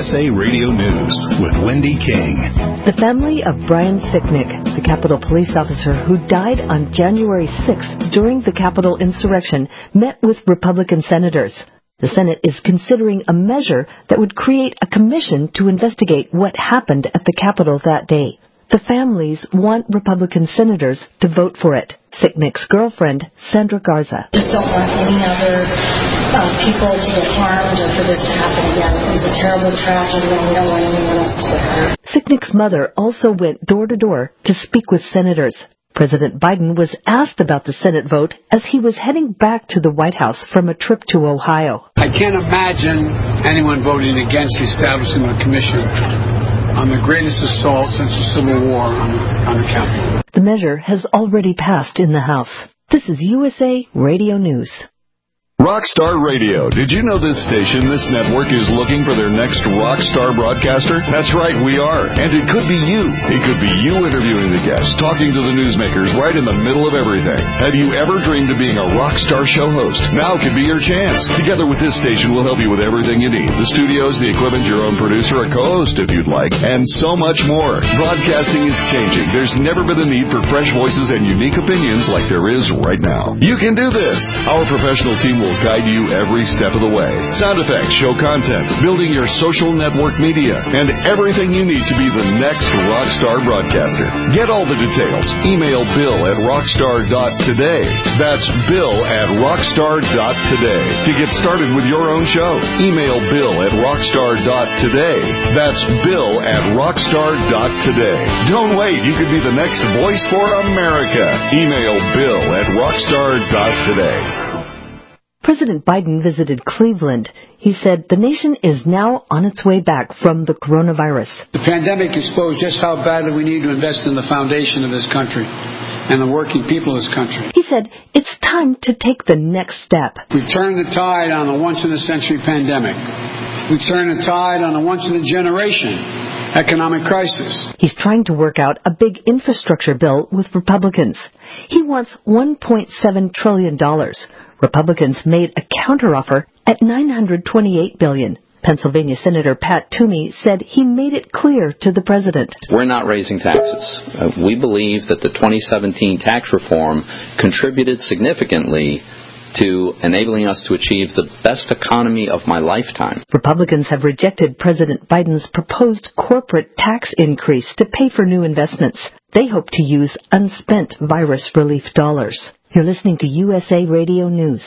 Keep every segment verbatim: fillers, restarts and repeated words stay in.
S A Radio News with Wendy King. The family of Brian Sicknick, the Capitol police officer who died on January sixth during the Capitol insurrection, met with Republican senators. The Senate is considering a measure that would create a commission to investigate what happened at the Capitol that day. The families want Republican senators to vote for it. Sicknick's girlfriend, Sandra Garza. Just don't want any other uh, people to get harmed or for this to happen again. It was a terrible tragedy and we don't want anyone else to get hurt. Sicknick's mother also went door to door to speak with senators. President Biden was asked about the Senate vote as he was heading back to the White House from a trip to Ohio. I can't imagine anyone voting against the establishment of a commission on the greatest assault since the Civil War on, on the Capitol. The measure has already passed in the House. This is U S A Radio News. Rockstar Radio. Did you know this station, this network, is looking for their next rock star broadcaster? That's right, we are. And it could be you. It could be you interviewing the guests, talking to the newsmakers right in the middle of everything. Have you ever dreamed of being a rock star show host? Now could be your chance. Together with this station, we'll help you with everything you need. The studios, the equipment, your own producer, a co-host if you'd like, and so much more. Broadcasting is changing. There's never been a need for fresh voices and unique opinions like there is right now. You can do this. Our professional team will guide you every step of the way. Sound effects, show content, building your social network media, and everything you need to be the next rockstar broadcaster. Get all the details. Email Bill at rockstar dot today. That's Bill at rockstar dot today. To get started with your own show, email Bill at rockstar dot today. That's Bill at rockstar dot today. Don't wait. You could be the next voice for America. Email Bill at rockstar dot today. President Biden visited Cleveland. He said the nation is now on its way back from the coronavirus. The pandemic exposed just how badly we need to invest in the foundation of this country and the working people of this country. He said it's time to take the next step. We've turned the tide on a once-in-a-century pandemic. We've turned the tide on a once-in-a-generation economic crisis. He's trying to work out a big infrastructure bill with Republicans. He wants one point seven trillion dollars. Republicans made a counteroffer at nine hundred twenty-eight billion dollars. Pennsylvania Senator Pat Toomey said he made it clear to the president. We're not raising taxes. Uh, we believe that the twenty seventeen tax reform contributed significantly to enabling us to achieve the best economy of my lifetime. Republicans have rejected President Biden's proposed corporate tax increase to pay for new investments. They hope to use unspent virus relief dollars. You're listening to U S A Radio News.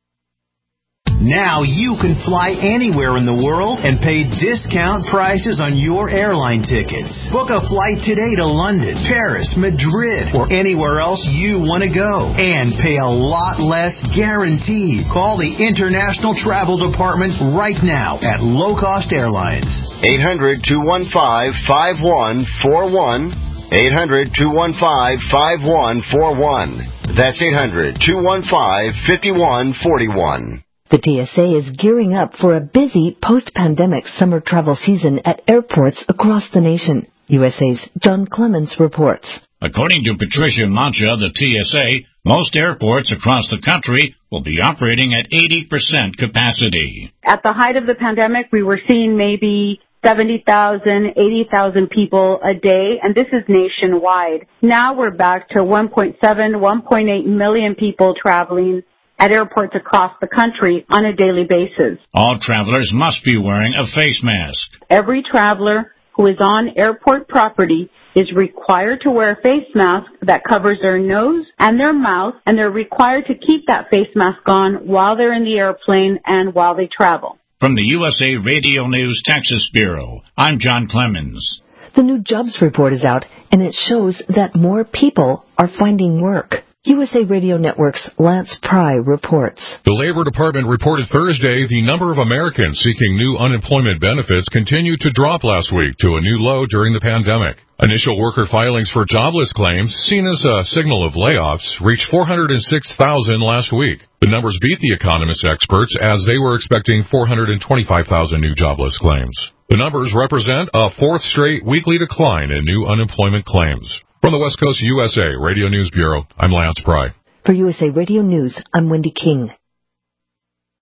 Now you can fly anywhere in the world and pay discount prices on your airline tickets. Book a flight today to London, Paris, Madrid, or anywhere else you want to go. And pay a lot less guaranteed. Call the International Travel Department right now at Low Cost Airlines. eight hundred, two one five, five one four one. eight hundred, two one five, five one four one. That's eight hundred, two one five, five one four one. The T S A is gearing up for a busy post-pandemic summer travel season at airports across the nation. U S A's John Clemens reports. According to Patricia Mancha of the T S A, most airports across the country will be operating at eighty percent capacity. At the height of the pandemic, we were seeing maybe seventy thousand, eighty thousand people a day, and this is nationwide. Now we're back to one point seven, one point eight million people traveling at airports across the country on a daily basis. All travelers must be wearing a face mask. Every traveler who is on airport property is required to wear a face mask that covers their nose and their mouth, and they're required to keep that face mask on while they're in the airplane and while they travel. From the U S A Radio News Texas Bureau, I'm John Clemens. The new jobs report is out, and it shows that more people are finding work. U S A Radio Network's Lance Pry reports. The Labor Department reported Thursday the number of Americans seeking new unemployment benefits continued to drop last week to a new low during the pandemic. Initial worker filings for jobless claims, seen as a signal of layoffs, reached four hundred six thousand last week. The numbers beat the economist experts as they were expecting four hundred twenty-five thousand new jobless claims. The numbers represent a fourth straight weekly decline in new unemployment claims. From the West Coast U S A Radio News Bureau, I'm Lance Pry. For U S A Radio News, I'm Wendy King.